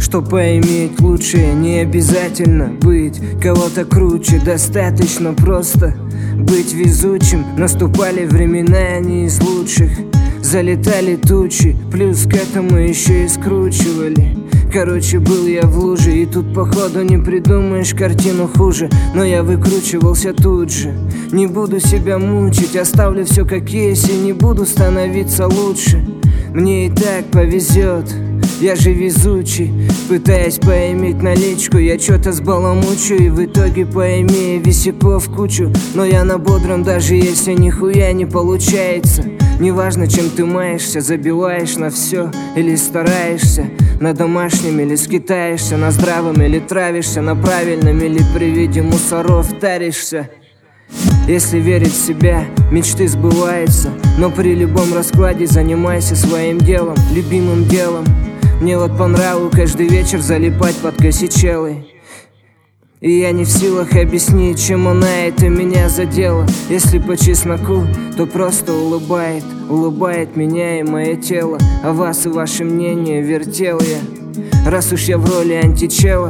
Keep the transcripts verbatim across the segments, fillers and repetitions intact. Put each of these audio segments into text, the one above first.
Чтоб поиметь лучшее, не обязательно быть кого-то круче. Достаточно просто быть везучим. Наступали времена не из лучших, залетали тучи, плюс к этому еще и скручивали. Короче, был я в луже, и тут походу не придумаешь картину хуже. Но я выкручивался тут же. Не буду себя мучить, оставлю все как есть, и не буду становиться лучше. Мне и так повезет, я же везучий. Пытаясь поиметь наличку, я что-то сбаламучу, и в итоге поимею висяков кучу. Но я на бодром, даже если нихуя не получается. Неважно, чем ты маешься, забиваешь на все или стараешься. На домашнем или скитаешься, на здравом или травишься, на правильном или при виде мусоров таришься. Если верить в себя, мечты сбываются. Но при любом раскладе занимайся своим делом, любимым делом. Мне вот по нраву каждый вечер залипать под косичелой. И я не в силах объяснить, чем она это меня задела. Если по чесноку, то просто улыбает, улыбает меня и мое тело. А вас и ваше мнение вертел я. Раз уж я в роли античела,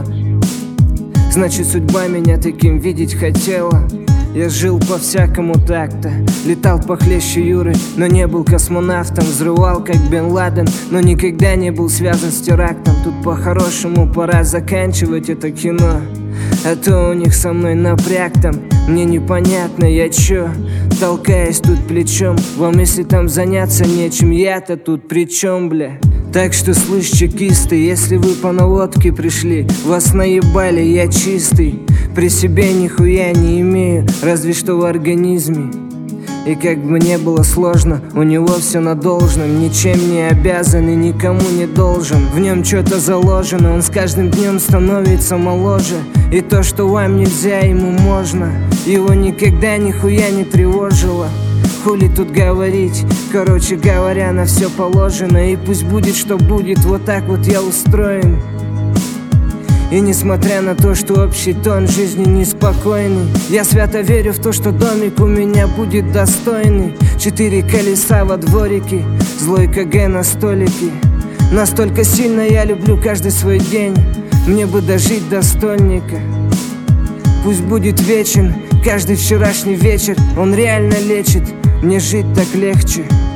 значит судьба меня таким видеть хотела. Я жил по-всякому так-то, летал похлеще Юры, но не был космонавтом. Взрывал как Бен Ладен, но никогда не был связан с терактом. Тут по-хорошему пора заканчивать это кино, а то у них со мной напряг там. Мне непонятно, я чё, толкаюсь тут плечом. Вам если там заняться нечем, я-то тут при чём, бля? Так что слышь, чекисты, если вы по наводке пришли, вас наебали, я чистый. При себе нихуя не имею, разве что в организме. И как бы не было сложно, у него все на должном. Ничем не обязан и никому не должен. В нем что-то заложено, он с каждым днем становится моложе. И то, что вам нельзя, ему можно. Его никогда нихуя не тревожило. Хули тут говорить, короче говоря, на все положено. И пусть будет, что будет, вот так вот я устроен. И несмотря на то, что общий тон жизни неспокойный, я свято верю в то, что домик у меня будет достойный. Четыре колеса во дворике, злой КГ на столике. Настолько сильно я люблю каждый свой день, мне бы дожить до стольника. Пусть будет вечен каждый вчерашний вечер, он реально лечит, мне жить так легче.